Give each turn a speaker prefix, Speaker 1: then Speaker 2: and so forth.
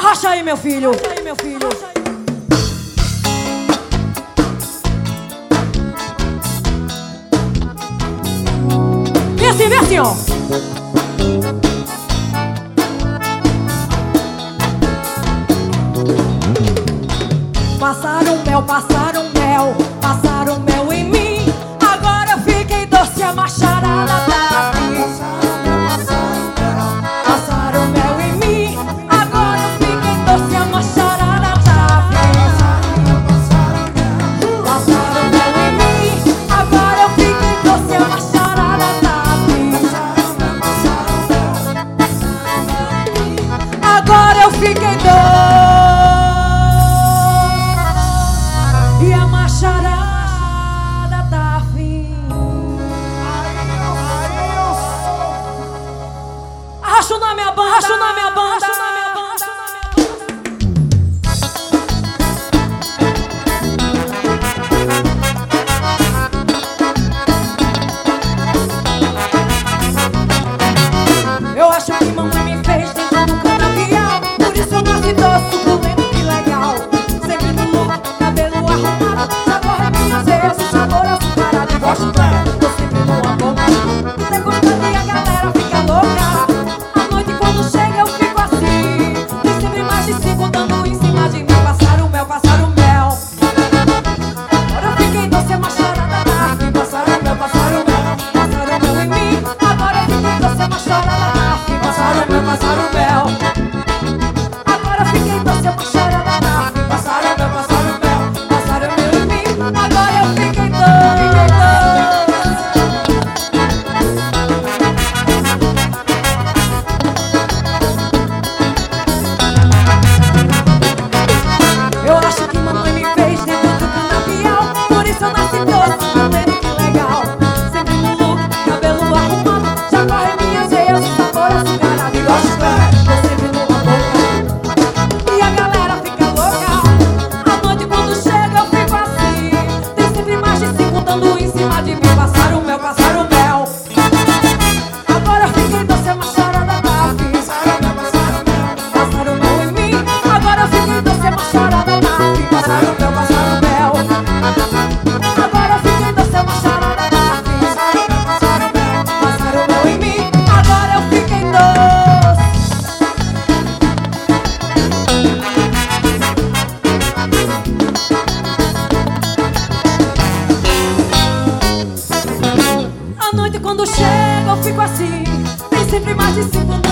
Speaker 1: Arrocha aí, meu filho. Arrocha aí, meu filho. Vem assim, ó. Passaram mel, passaram mel, passaram mel em mim. Agora eu fiquei doce, a macharada tá aqui. Passaram mel em mim. Agora eu fiquei doce, a macharada tá aqui. Passaram mel em mim. Agora eu fiquei doce, a macharada tá aqui. Agora eu fiquei doce. E a macharada tá afim. Arracha na minha banda, arracha na minha banda, arracha na minha banda. Eu acho que mamãe me fez dentro do canavial. Por isso eu nasci doce, suculento e legal. Sempre no look, cabelo arrumado. Já corre minhas veias, o sabor açucarado. E gosto dela, tô sempre no amor. Degustando e a galera fica louca. À noite quando chega eu fico assim. Tem sempre mais de 5 dando em cima de mim. Passaram o mel, passaram o mel. Agora eu fiquei doce, a macharada tá afim. Passaram o mel, passaram o mel. Passaram o mel em mim. Agora eu fiquei doce, a macharada tá afim. Passaram o mel, passaram o mel. Agora eu fiquei doce, a macharada tá afim. Passaram o mel, passaram o mel. Passaram o mel em mim. Agora eu fiquei doce. Eu acho que mamãe me fez dentro do canavial. Por isso eu nasci doce, suculento e legal. Sempre no look, cabelo arrumado. Já corre minhas veias, o sabor açucarado. E gosto dela, tô sempre no amor. E a galera fica louca. À noite quando chega eu fico assim. Tem sempre mais de 5 dando em cima de mim. Passaram o mel, passaram o mel. Agora eu fiquei doce, a macharada tá afim. Passaram o mel em mim. Agora eu fiquei doce, a macharada tá afim. Passaram o mel, passaram o mel. Agora eu fiquei doce, a macharada tá afim. Passaram o mel em mim. Agora eu fiquei doce. À noite quando chega eu fico assim. Tem sempre mais de 5